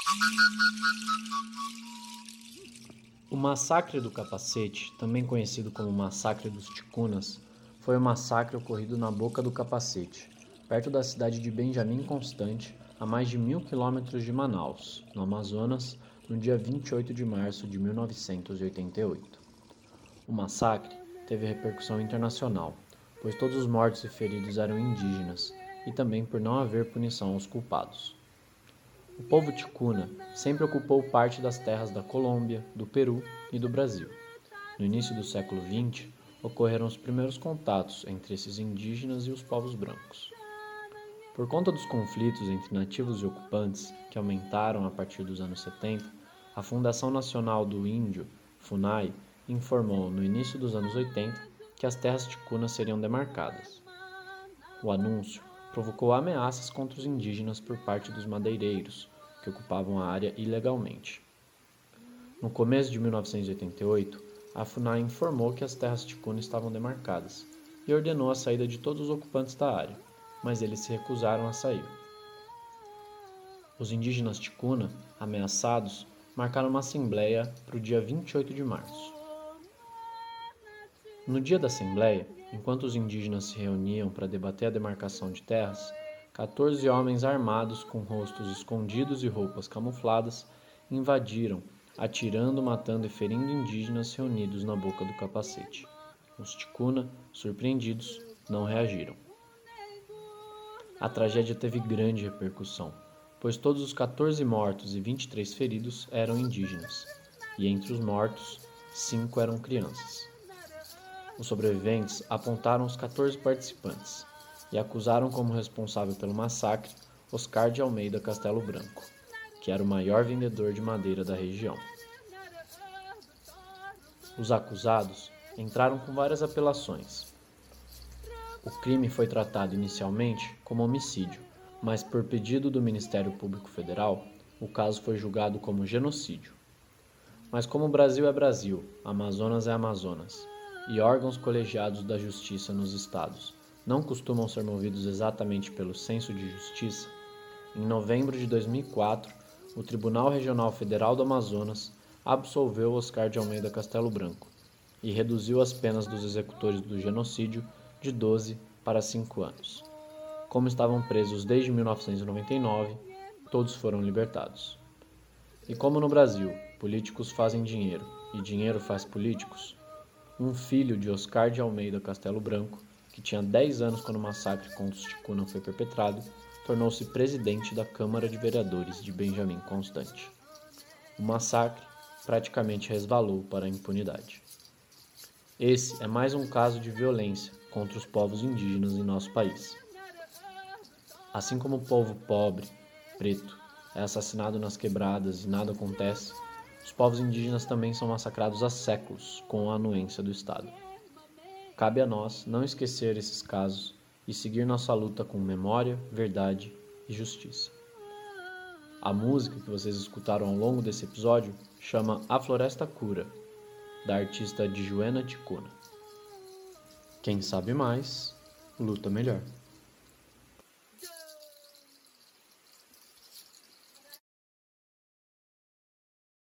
O Massacre do Capacete, também conhecido como Massacre dos Ticunas, foi um massacre ocorrido na Boca do Capacete, perto da cidade de Benjamin Constant, a mais de 1.000 quilômetros de Manaus, no Amazonas, no dia 28 de março de 1988. O massacre teve repercussão internacional, pois todos os mortos e feridos eram indígenas, e também por não haver punição aos culpados. O povo ticuna sempre ocupou parte das terras da Colômbia, do Peru e do Brasil. No início do século XX, ocorreram os primeiros contatos entre esses indígenas e os povos brancos. Por conta dos conflitos entre nativos e ocupantes, que aumentaram a partir dos anos 70, a Fundação Nacional do Índio, FUNAI, informou no início dos anos 80 que as terras ticunas seriam demarcadas. O anúncio provocou ameaças contra os indígenas por parte dos madeireiros, que ocupavam a área ilegalmente. No começo de 1988, a FUNAI informou que as terras ticunas estavam demarcadas e ordenou a saída de todos os ocupantes da área, mas eles se recusaram a sair. Os indígenas ticuna, ameaçados, marcaram uma assembleia para o dia 28 de março. No dia da assembleia, enquanto os indígenas se reuniam para debater a demarcação de terras, 14 homens armados com rostos escondidos e roupas camufladas invadiram, atirando, matando e ferindo indígenas reunidos na Boca do Capacete. Os ticuna, surpreendidos, não reagiram. A tragédia teve grande repercussão, pois todos os 14 mortos e 23 feridos eram indígenas, e entre os mortos, 5 eram crianças. Os sobreviventes apontaram os 14 participantes e acusaram como responsável pelo massacre Oscar de Almeida Castelo Branco, que era o maior vendedor de madeira da região. Os acusados entraram com várias apelações. O crime foi tratado inicialmente como homicídio, mas por pedido do Ministério Público Federal, o caso foi julgado como genocídio. Mas como o Brasil é Brasil, Amazonas é Amazonas, e órgãos colegiados da justiça nos estados não costumam ser movidos exatamente pelo senso de justiça, em novembro de 2004, o Tribunal Regional Federal do Amazonas absolveu Oscar de Almeida Castelo Branco e reduziu as penas dos executores do genocídio de 12 para 5 anos. Como estavam presos desde 1999, todos foram libertados. E como no Brasil, políticos fazem dinheiro e dinheiro faz políticos, um filho de Oscar de Almeida Castelo Branco, que tinha 10 anos quando o massacre contra os ticuna foi perpetrado, tornou-se presidente da Câmara de Vereadores de Benjamin Constant. O massacre praticamente resvalou para a impunidade. Esse é mais um caso de violência contra os povos indígenas em nosso país. Assim como o povo pobre, preto, é assassinado nas quebradas e nada acontece, os povos indígenas também são massacrados há séculos com a anuência do Estado. Cabe a nós não esquecer esses casos e seguir nossa luta com memória, verdade e justiça. A música que vocês escutaram ao longo desse episódio chama A Floresta Cura, da artista Djuena Ticuna. Quem sabe mais, luta melhor.